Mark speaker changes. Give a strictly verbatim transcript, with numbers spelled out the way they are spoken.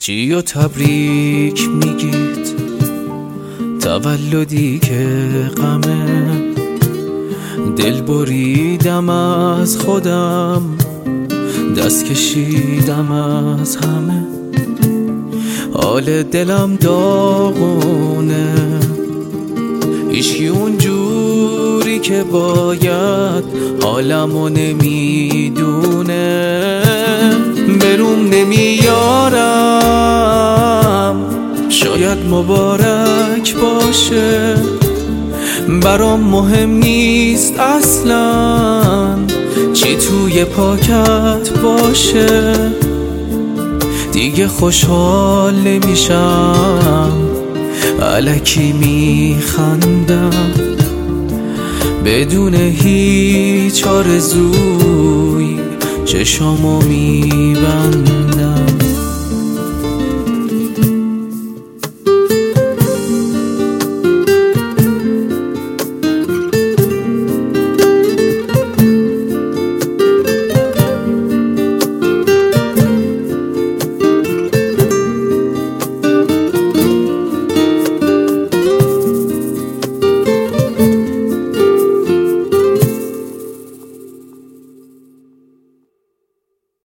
Speaker 1: چی و تبریک میگید تولدی که غمه، دل بریدم از خودم، دست کشیدم از همه. حال دلم داغونه، هیچکی اونجوری که باید حالمو نمیدونه. بروم نمیارم، شاید مبارک باشه، برام مهم نیست اصلا چی توی پاکت باشه. دیگه خوشحال نمیشم، الکی میخندم بدون هیچ آرزوی چشامو میبندم.